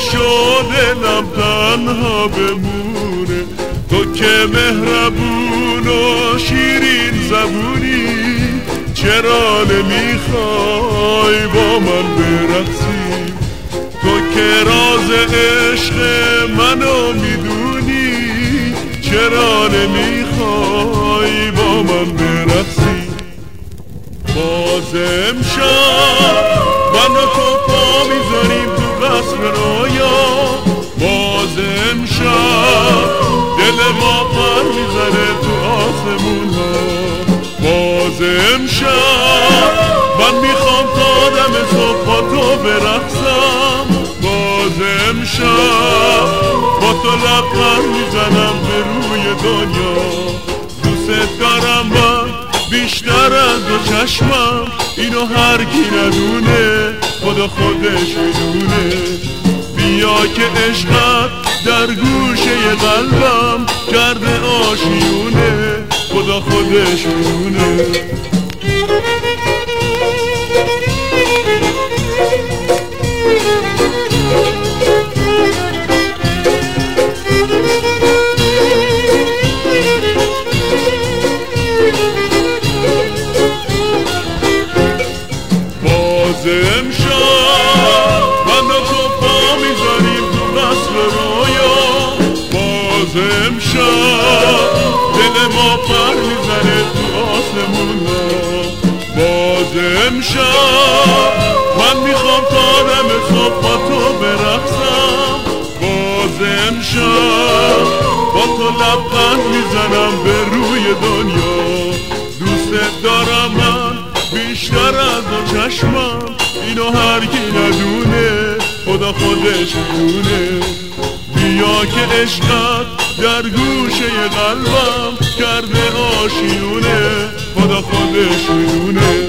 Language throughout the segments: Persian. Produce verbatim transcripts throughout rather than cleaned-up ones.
نشد دلم تنها بمونه. تو که مهربون و شیرین زبونی، چرا نمیخوای با من برقصی؟ تو که راز عشق منو میدونی، چرا نمیخوای با من برقصی؟ باز امشب من و تو پا میذاریم تو قصر رویا. باز امشب دل ما پر میزنه تو آسمون ها. باز امشب من میخوام تا دم صبح با تو برقصم. باز امشب با تو لبخند میزنم به روی دنیا. دوست دارم من بیشتر از دو چشمم، اینو هر کی ندونه خدا خودش میدونه. بیا که عشقت در گوشه قلبم کرده آشیونه، خدا خودش میدونه. باز امشب من و تو پا میذاریم تو قصر رویا. باز امشب دل ما پر میزنه تو آسمون ها. باز امشب من میخوام تا دم صبح با تو برقصم. باز امشب با تو لبخند میزنم به روی دنیا. دوست دارم من بیشتر از دو چشمم، اینو هر کی ندونه خدا خودش میدونه. بیا که عشقت در گوشه قلبم کرده آشیونه، خدا خودش میدونه.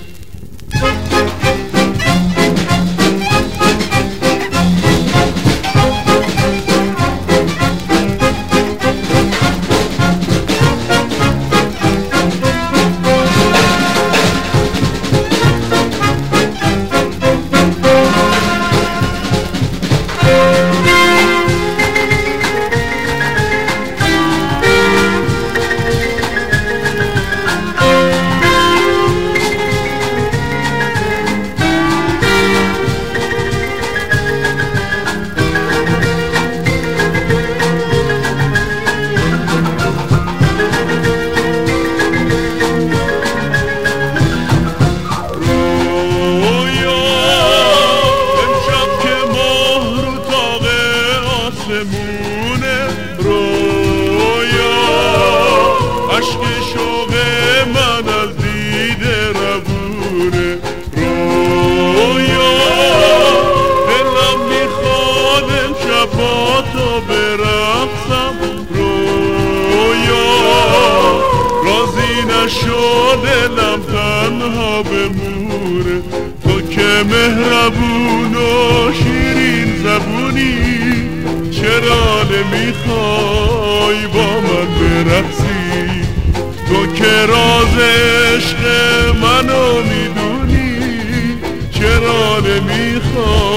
رویا عشق شوق من از دیده روونه. رویا دلم میخواد امشب با تو برقصم. رویا راضی نشد دلم تنها بمونه. تو که مهربون و شیرین زبونی، چرا نمیخوای با من برقصی؟ تو که راز عشق منو میدونی، چرا نمیخوای